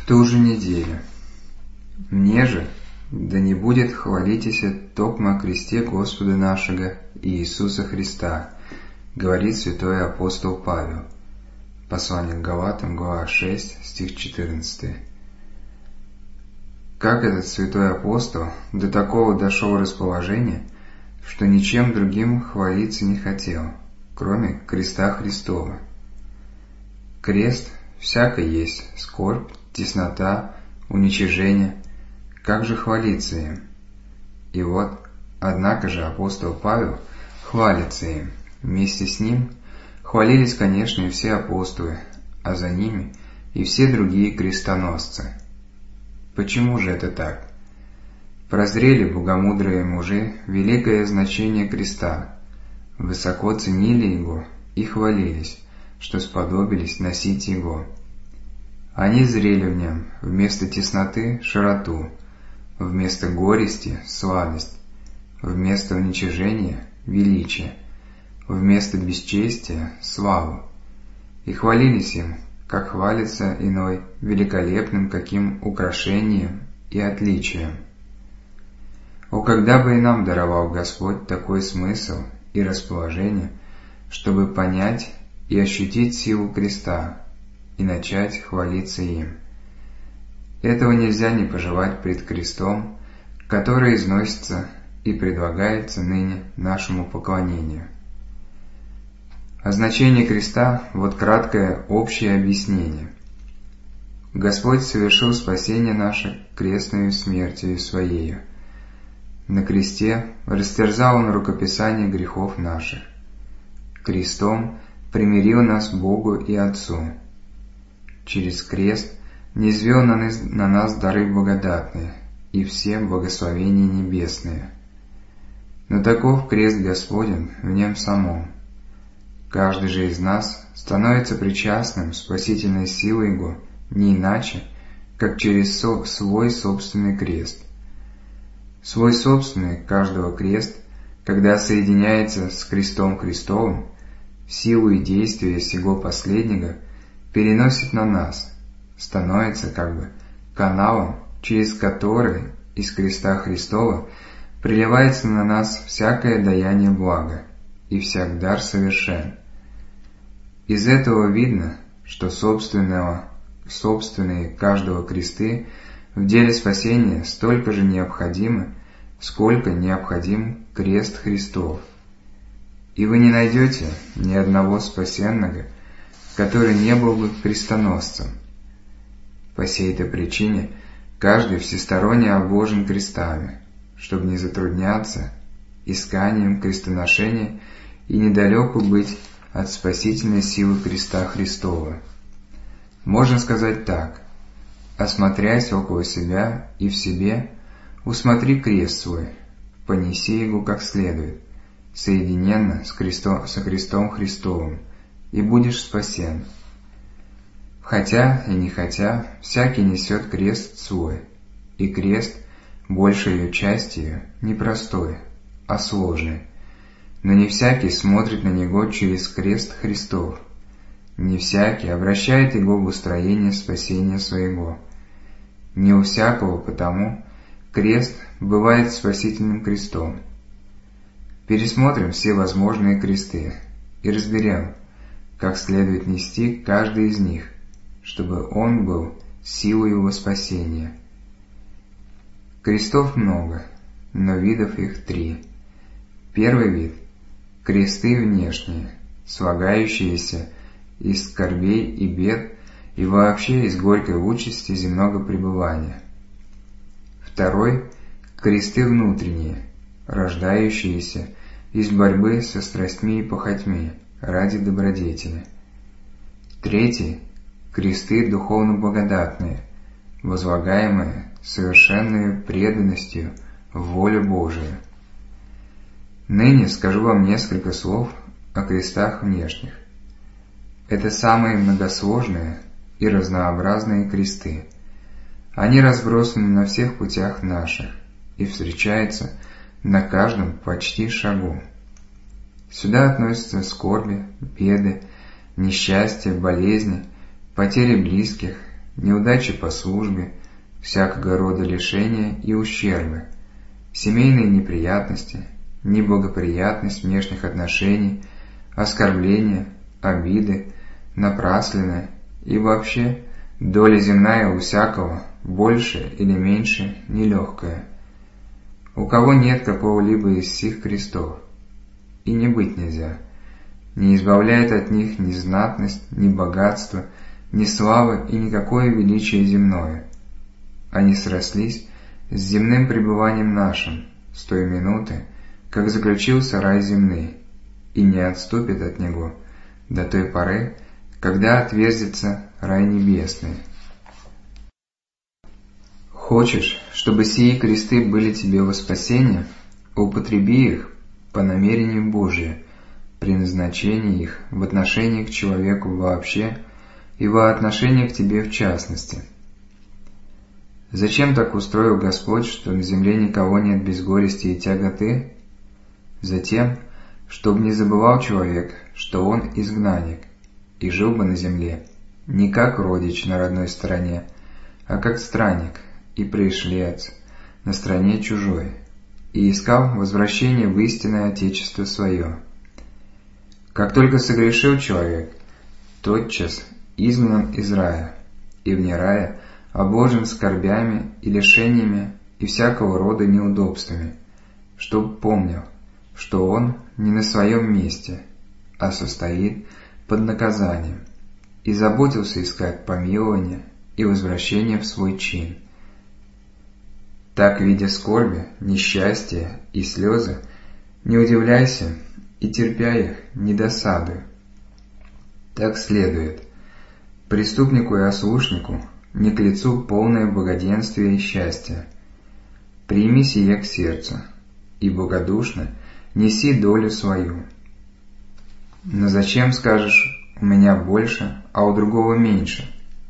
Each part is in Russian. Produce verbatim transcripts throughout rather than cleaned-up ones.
В ту же неделю. Мне же, да не будет хвалитеся токмо о кресте Господа нашего Иисуса Христа, говорит святой апостол Павел. Послание к Галатам, глава шесть, стих четырнадцатый. Как этот святой апостол до такого дошел расположения, что ничем другим хвалиться не хотел, кроме креста Христова. Крест всяко есть скорбь, теснота, уничижение. Как же хвалиться им? И вот, однако же апостол Павел хвалится им. Вместе с ним хвалились, конечно, и все апостолы, а за ними и все другие крестоносцы. Почему же это так? Прозрели богомудрые мужи великое значение креста, высоко ценили его и хвалились, что сподобились носить его. Они зрели в нем вместо тесноты широту, вместо горести сладость, вместо уничижения величие, вместо бесчестия славу, и хвалились им, как хвалится иной, великолепным каким украшением и отличием. О, когда бы и нам даровал Господь такой смысл и расположение, чтобы понять и ощутить силу креста и начать хвалиться им. Этого нельзя не пожелать пред крестом, который износится и предлагается ныне нашему поклонению. О значении креста вот краткое общее объяснение. Господь совершил спасение наше крестную смертью Своею. На кресте растерзал Он рукописание грехов наших. Крестом примирил нас Богу и Отцу. Через крест низвел на нас дары благодатные и все благословения небесные. Но таков крест Господень в нем самом. Каждый же из нас становится причастным спасительной силой Его не иначе, как через свой собственный крест. Свой собственный каждого крест, когда соединяется с крестом Христовым, силу и действие сего последнего переносит на нас, становится как бы каналом, через который из креста Христова приливается на нас всякое даяние блага и всяк дар совершен. Из этого видно, что собственного, собственные каждого кресты в деле спасения столько же необходимы, сколько необходим крест Христов. И вы не найдете ни одного спасенного, который не был бы крестоносцем. По сей-то причине каждый всесторонне обложен крестами, чтобы не затрудняться исканием крестоношения и недалеку быть от спасительной силы креста Христова. Можно сказать так: осмотрясь около себя и в себе, усмотри крест свой, понеси его как следует, соединенно с крестом, со крестом Христовым, и будешь спасен. Хотя и не хотя, всякий несет крест свой, и крест, большей ее частью, не простой, а сложный. Но не всякий смотрит на него через крест Христов, не всякий обращает его в устроение спасения своего. Не у всякого потому крест бывает спасительным крестом. Пересмотрим все возможные кресты и разберем, как следует нести каждый из них, чтобы он был силой его спасения. Крестов много, но видов их три. Первый вид – кресты внешние, слагающиеся из скорбей и бед и вообще из горькой участи земного пребывания. Второй – кресты внутренние, рождающиеся из борьбы со страстьми и похотьми ради добродетели. Третий – кресты духовно-благодатные, возлагаемые совершенной преданностью в волю Божию. Ныне скажу вам несколько слов о крестах внешних. Это самые многосложные и разнообразные кресты. Они разбросаны на всех путях наших и встречаются на каждом почти шагу. Сюда относятся скорби, беды, несчастья, болезни, потери близких, неудачи по службе, всякого рода лишения и ущербы, семейные неприятности, неблагоприятность внешних отношений, оскорбления, обиды, напрасленное и вообще доля земная у всякого, больше или меньше, нелегкая. У кого нет какого-либо из сих крестов, и не быть нельзя, не избавляет от них ни знатность, ни богатство, ни слава и никакое величие земное. Они срослись с земным пребыванием нашим с той минуты, как заключился рай земный, и не отступит от него до той поры, когда отверзится рай небесный. Хочешь, чтобы сии кресты были тебе во спасение, употреби их по намерению Божию, при назначении их в отношении к человеку вообще и во отношении к тебе в частности. Зачем так устроил Господь, что на земле никого нет без горести и тяготы? Затем, чтобы не забывал человек, что он изгнанник, и жил бы на земле не как родич на родной стороне, а как странник и пришлец на стране чужой, и искал возвращение в истинное Отечество свое. Как только согрешил человек, тотчас изгнан из рая, и вне рая обложен скорбями и лишениями и всякого рода неудобствами, чтоб помнил, что он не на своем месте, а состоит под наказанием, и заботился искать помилования и возвращения в свой чин. Так, видя скорби, несчастья и слезы, не удивляйся и, терпя их, не досадуй. Так следует. Преступнику и ослушнику не к лицу полное благоденствие и счастье. Прими сие к сердцу, и благодушно неси долю свою. Но зачем, скажешь, у меня больше, а у другого меньше?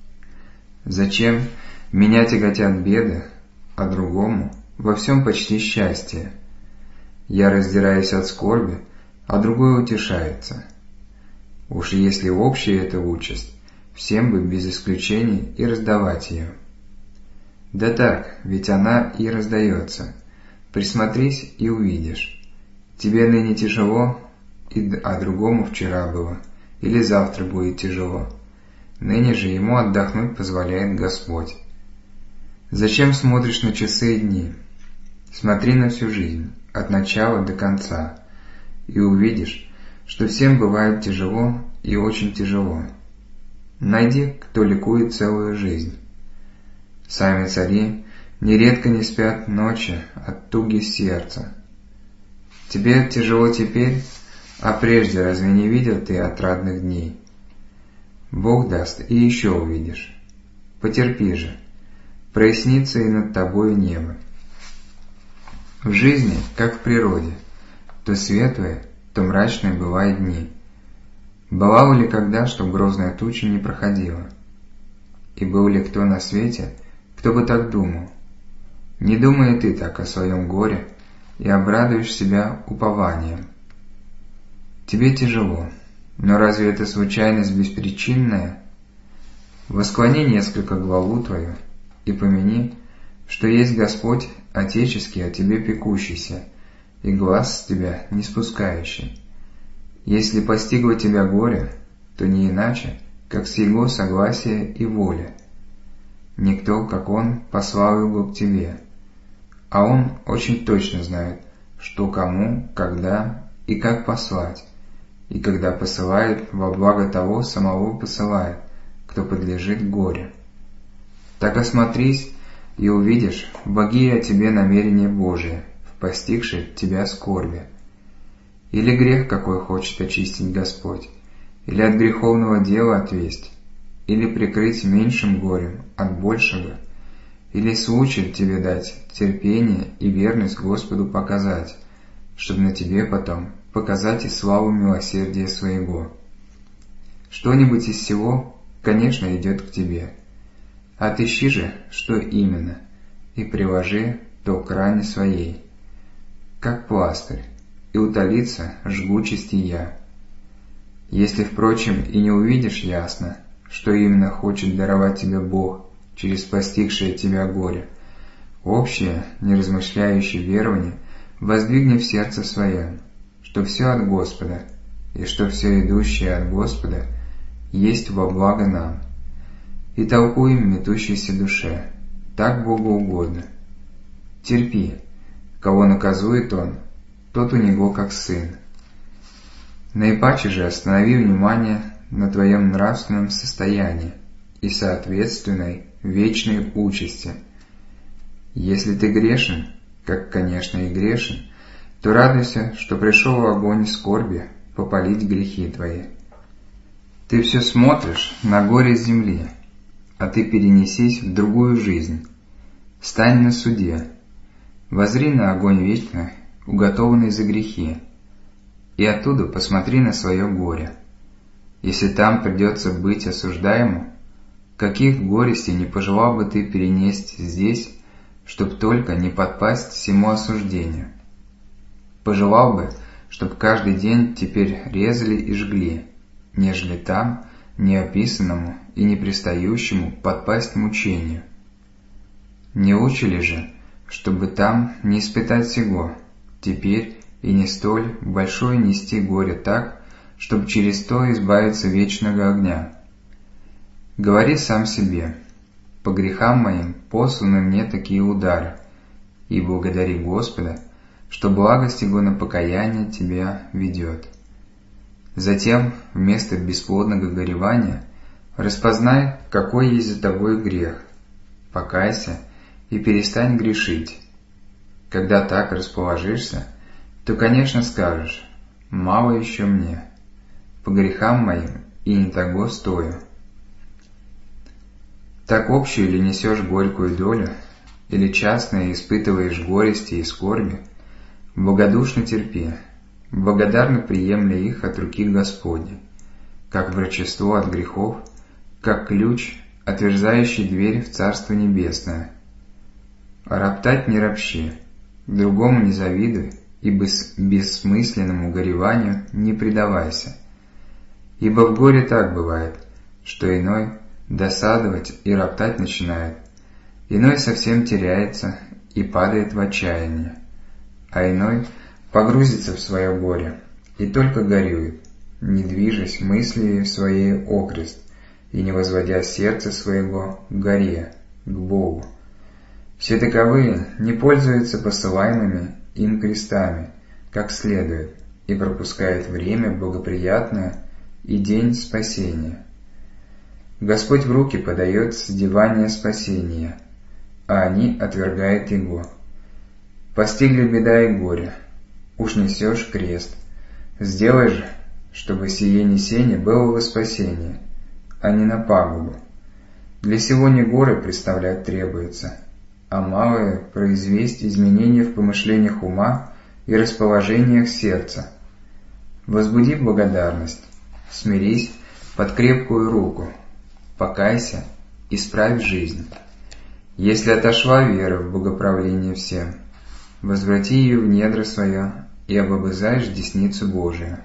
Зачем меня тяготят беды, а другому во всем почти счастье? Я раздираюсь от скорби, а другой утешается. Уж если общая эта участь, всем бы без исключений и раздавать ее. Да так, ведь она и раздается. Присмотрись и увидишь. Тебе ныне тяжело, а другому вчера было, или завтра будет тяжело. Ныне же ему отдохнуть позволяет Господь. Зачем смотришь на часы и дни? Смотри на всю жизнь, от начала до конца, и увидишь, что всем бывает тяжело и очень тяжело. Найди, кто ликует целую жизнь. Сами цари нередко не спят ночи от туги сердца. Тебе тяжело теперь, а прежде разве не видел ты отрадных дней? Бог даст, и еще увидишь. Потерпи же, прояснится и над тобою небо. В жизни, как в природе, то светлые, то мрачные бывают дни. Бывало ли когда, чтоб грозная туча не проходила? И был ли кто на свете, кто бы так думал? Не думай и ты так о своем горе, и обрадуешь себя упованием. Тебе тяжело, но разве это случайность беспричинная? Восклони несколько главу твою, и помяни, что есть Господь, отеческий о тебе пекущийся, и глаз с тебя не спускающий. Если постигло тебя горе, то не иначе, как с его согласия и воли. Никто, как он, послал его к тебе, а он очень точно знает, что кому, когда и как послать, и когда посылает, во благо того самого посылает, кто подлежит горю. Так осмотрись и увидишь благие о тебе намерения Божие в постигшей тебя скорби. Или грех какой хочет очистить Господь, или от греховного дела отвесть, или прикрыть меньшим горем от большего, или случай тебе дать терпение и верность Господу показать, чтобы на тебе потом показать и славу милосердия своего. Что-нибудь из всего, конечно, идет к тебе. Отыщи же, что именно, и приложи то к ране своей, как пластырь, и утолится жгучесть я. Если, впрочем, и не увидишь ясно, что именно хочет даровать тебе Бог через постигшее тебя горе. Общее, неразмышляющее верование воздвигни в сердце своем, что все от Господа, и что все идущее от Господа есть во благо нам. И толкуем метущейся душе, так Богу угодно. Терпи, кого наказует Он, тот у него как сын. Наипаче же останови внимание на твоем нравственном состоянии и соответственной вечной участи. Если ты грешен, как, конечно, и грешен, то радуйся, что пришел огонь скорби попалить грехи твои. Ты все смотришь на горе земли, а ты перенесись в другую жизнь. Стань на суде, воззри на огонь вечный, уготованный за грехи, и оттуда посмотри на свое горе. Если там придется быть осуждаемым, каких горестей не пожелал бы ты перенести здесь, чтоб только не подпасть всему осуждению? Пожелал бы, чтоб каждый день теперь резали и жгли, нежели там, неописанному и непристающему подпасть мучению. Не лучше ли же, чтобы там не испытать сего, теперь и не столь большое нести горе так, чтобы через то избавиться вечного огня? Говори сам себе: по грехам моим посланы мне такие удары, и благодари Господа, что благость Его на покаяние тебя ведет. Затем, вместо бесплодного горевания, распознай, какой есть за тобой грех, покайся и перестань грешить. Когда так расположишься, то, конечно, скажешь: «Мало еще мне, по грехам моим и не того стою». Так общую ли несешь горькую долю, или частно испытываешь горести и скорби, благодушно терпи, благодарно приемля их от руки Господней, как врачество от грехов, как ключ, отверзающий дверь в Царство Небесное. А роптать не ропщи, другому не завидуй, и бессмысленному гореванию не предавайся. Ибо в горе так бывает, что иной досадовать и роптать начинает, иной совсем теряется и падает в отчаяние, а иной погрузится в свое горе и только горюет, не движась мыслью своей окрест и не возводя сердце своего к горе, к Богу. Все таковые не пользуются посылаемыми им крестами как следует и пропускают время благоприятное и день спасения. Господь в руки подает содевание спасения, а они отвергают его. Постигли беда и горе, уж несешь крест. Сделай же, чтобы сие несение было во спасение, а не на пагубу. Для сего не горы представлять требуется, а малое произвести изменения в помышлениях ума и расположениях сердца. Возбуди благодарность, смирись под крепкую руку, покайся, исправь жизнь. Если отошла вера в богоправление всем, возврати ее в недра свое и обобызаешь десницу Божию.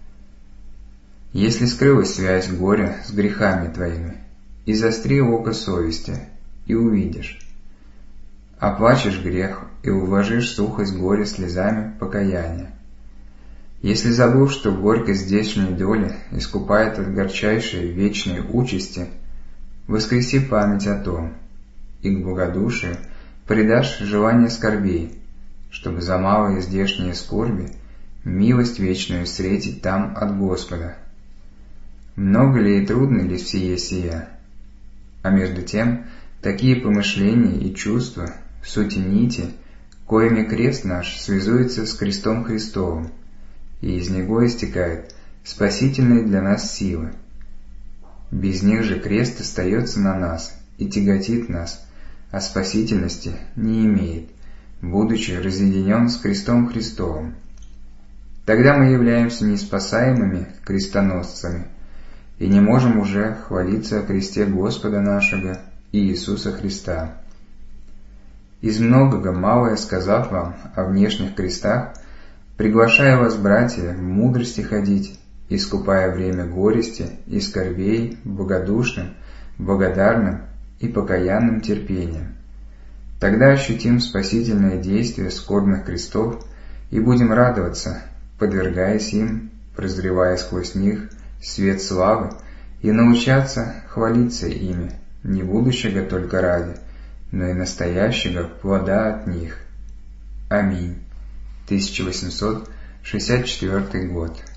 Если скрылась связь горя с грехами твоими, и застри око совести, и увидишь. Оплачешь грех и уважишь сухость горя слезами покаяния. Если забыл, что горькость здешней доли искупает от горчайшей вечной участи, воскреси память о том, и к благодушию придашь желание скорбей, чтобы за малые здешние скорби милость вечную встретить там от Господа. Много ли и трудно ли сие сия? А между тем, такие помышления и чувства, сути нити, коими крест наш связуется с крестом Христовым, и из него истекает спасительные для нас силы. Без них же крест остается на нас и тяготит нас, а спасительности не имеет, будучи разъединен с крестом Христовым. Тогда мы являемся неспасаемыми крестоносцами и не можем уже хвалиться о кресте Господа нашего и Иисуса Христа. Из многого малое сказав вам о внешних крестах, приглашаю вас, братья, в мудрости ходить искупая время горести и скорбей богодушным, благодарным и покаянным терпением. Тогда ощутим спасительное действие скорбных крестов и будем радоваться, подвергаясь им, прозревая сквозь них свет славы, и научаться хвалиться ими, не будущего только ради, но и настоящего плода от них. Аминь. тысяча восемьсот шестьдесят четвёртый год.